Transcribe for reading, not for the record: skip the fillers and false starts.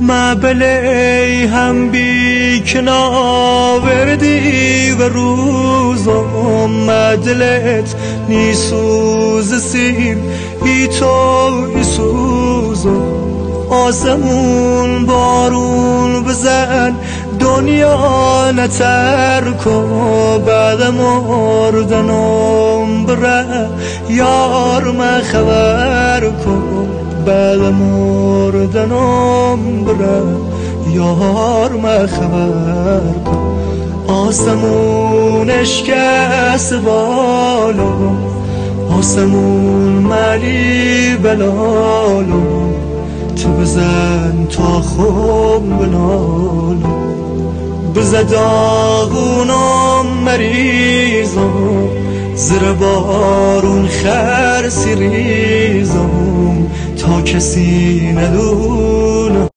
بلی هم بی کناوردی و روزم مدلت نیسوز سیر ای تو ای سوزم آسمون بارون بزن دنیا نتر کن بعد مردنم بره یار من خبر کن بعد مردنم بره یار من خبر کن آسمون اشکست بالم آسمون ملی بلالم تو بزن تا خوب بنالم بزد داغونم مریضم زیر بارون خرسی ریزم تا کسی ندونه